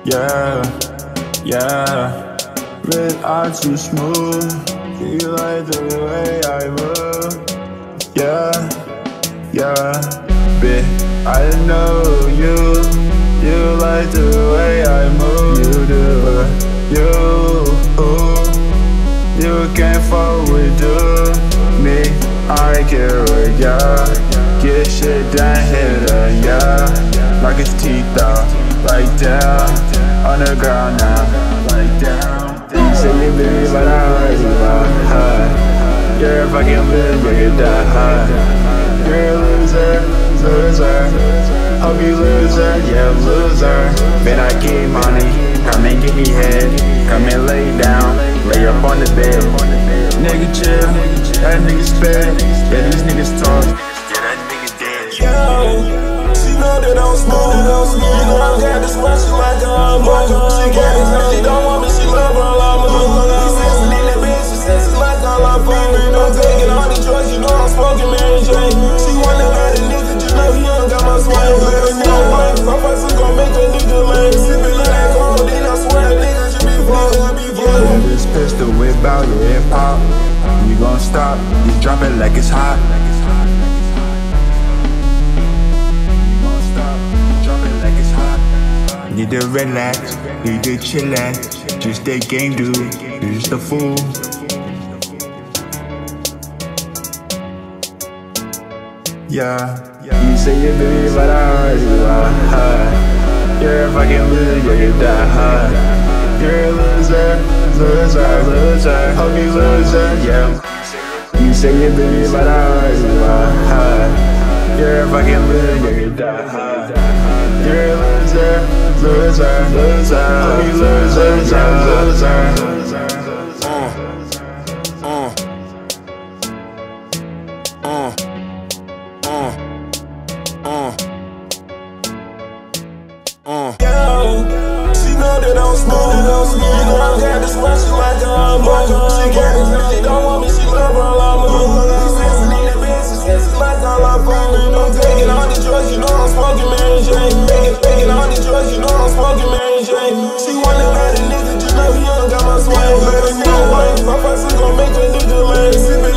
Yeah, yeah. Red eyes too smooth. You like the way I move. Yeah, yeah. Bitch, I know you. You like the way I move. You do. You can't fuck with me. I care, yeah. Get shit done, hit her, yeah. Knock his teeth out, like down. On the ground now, like down. You say you believe, but I heard you high. You're a fucking loser, you die high. You're a loser. Hope you loser, yeah, loser. Man, I get money, come and get me head. Come and lay down, lay up on the bed. Nigga chill, that nigga spit. Yeah, these niggas talk, yeah, that nigga dead. Yo, she know that I'm smooth, you know I got this question like a move. She got it, she don't want me, she love her, I move. She says she need that bitch, she says she like all I food. I'm taking all these drugs, you know I'm smoking Mary Jane. She wanna let a nigga, just know he don't got my swag. Let her know, man, my person gon' make a nigga lame. Sippin' on that gold, then I swear a nigga should be floating. This pistol whip out your hip hop. You gon' stop, you drop it like it's hot. Need to relax, need to chillax. Just a game, dude, you're just a fool. Yeah, you say you believe, but I heard you are high. You're a fucking loser, you die high. You're a loser. Hope you loser, yeah. You say you believe, but I heard you are high. You're a fucking loser, you die high. You're a loser. Hope you loser, yeah, loser. She know that I'm smooth, you know I got this question like a move. She got it, she don't want me, she love her, I move. She says she need that bitch, she says she like all I food. I'm taking all these drugs, you know I'm smoking Mary Jane. Taking all these drugs, you know I'm smoking Mary Jane. She wanna let a nigga, just know he don't got my swag. Let her know, man, my person gon' make a nigga lame.